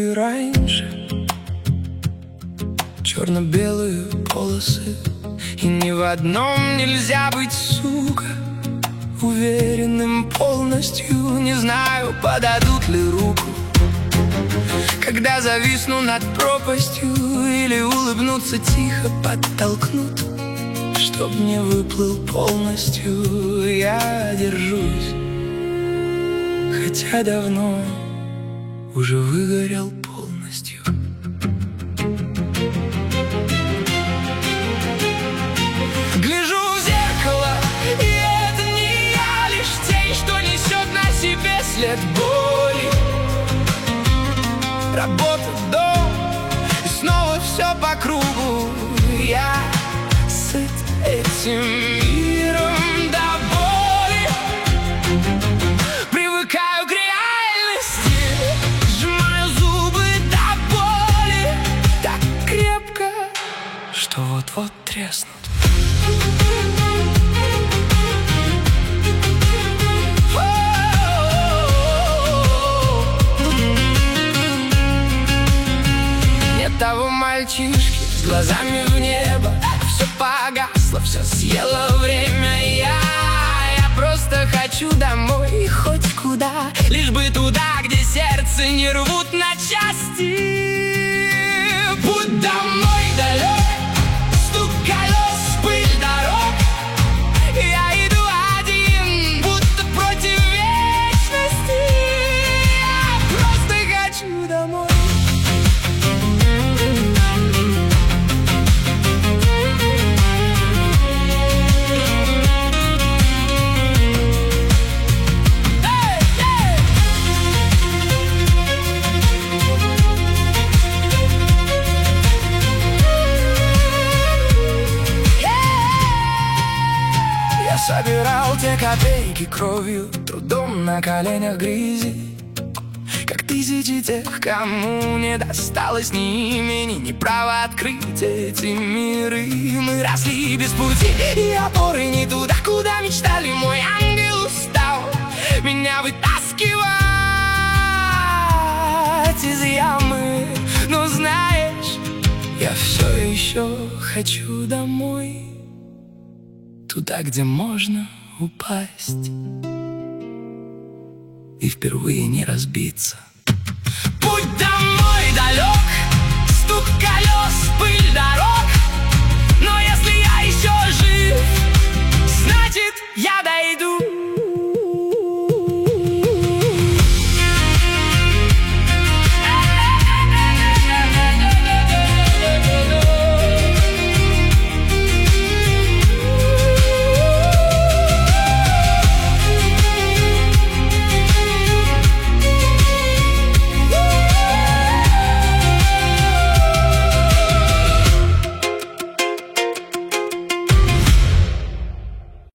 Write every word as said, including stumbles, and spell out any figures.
и раньше, черно-белые полосы. И ни в одном нельзя быть, сука, уверенным полностью. Не знаю, подадут ли руку, когда зависну над пропастью, или улыбнуться тихо, подтолкнут, чтоб не выплыл полностью. Я держусь, хотя давно уже выгорел полностью. Гляжу в зеркало, и это не я, лишь тень, что несет на себе след боли. Работа, дом, и снова все по кругу. Я сыт этим миром до боли. Привыкаю к реальности, сжимаю зубы до боли так крепко, что вот-вот треснут. Нет того мальчишки с глазами в небо. Все погасло, все съело время. Я, я просто хочу домой, хоть куда, лишь бы туда, где сердце не рвут на части. Путь домой далек, стук колес, пыль дорог. Я иду один, будто против вечности. Я просто хочу домой. Собирал те копейки кровью, трудом на коленях грязи, как тысячи тех, кому не досталось ни имени, ни права открыть эти миры. Мы росли без пути и опоры, не туда, куда мечтали. Мой ангел устал меня вытаскивать из ямы. Но знаешь, я все еще хочу домой, туда, где можно упасть и впервые не разбиться. Путь домой далек, стук колес, пыль дорог.